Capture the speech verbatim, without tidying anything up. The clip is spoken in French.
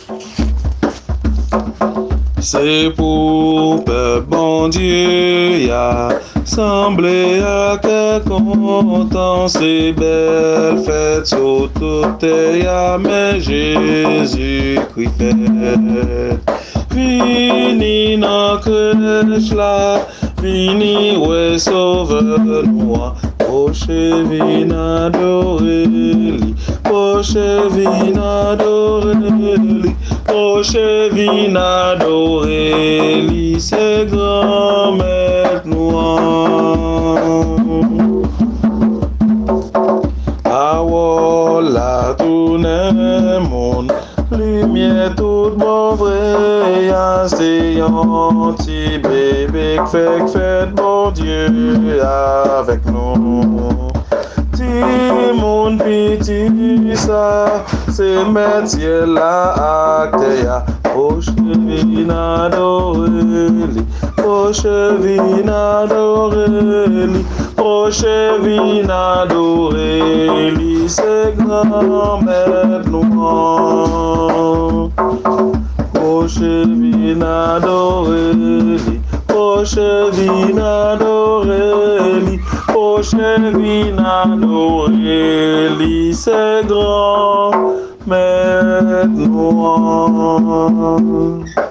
C'est pour peuple bon Dieu, y'a semblé à quel content c'est belle fête sur toute terre, mais Jésus-Christ fait. Vini dans crèche là, vini ouais sauveur noir, poche vina adoreli, poche vina adoreli, poche vina adoreli, c'est grand maître noir. Ah la tourne monde, lumière toute bon vrai, y'a c'est un petit bébé qui fait fête bon Dieu avec nous. Petit monde petit ça, c'est métier là acte ya. Poche vina doreli, poche vina doreli, poche vina doreli, c'est grand maître noir. Poche vina doreli, poche vina doreli, poche vina doreli, c'est grand maître noir.